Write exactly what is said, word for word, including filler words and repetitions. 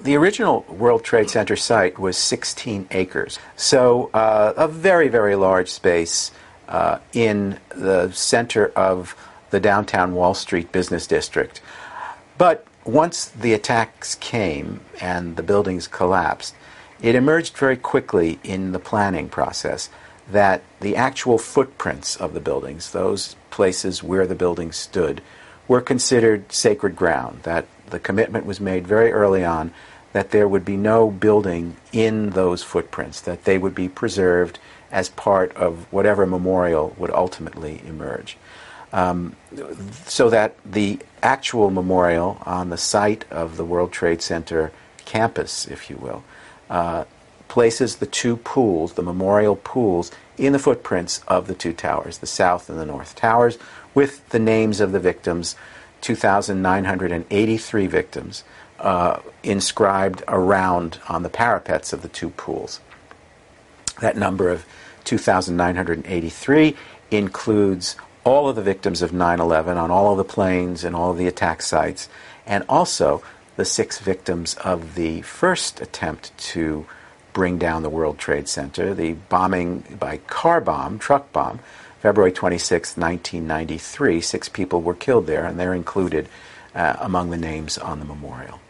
the original World Trade Center site was sixteen acres, so uh, a very, very large space uh, in the center of the downtown Wall Street business district. But once the attacks came and the buildings collapsed, it emerged very quickly in the planning process that the actual footprints of the buildings, those places where the buildings stood, were considered sacred ground, that the commitment was made very early on that there would be no building in those footprints, that they would be preserved as part of whatever memorial would ultimately emerge. Um, so that the actual memorial on the site of the World Trade Center campus, if you will, uh, places the two pools, the memorial pools, in the footprints of the two towers, the South and the North Towers, with the names of the victims, two thousand nine hundred eighty-three victims, uh, inscribed around on the parapets of the two pools. That number of two thousand nine hundred eighty-three includes all of the victims of nine eleven on all of the planes and all of the attack sites, and also the six victims of the first attempt to bring down the World Trade Center, the bombing by car bomb, truck bomb, February twenty-sixth, nineteen ninety-three. Six people were killed there, and they're included uh, among the names on the memorial.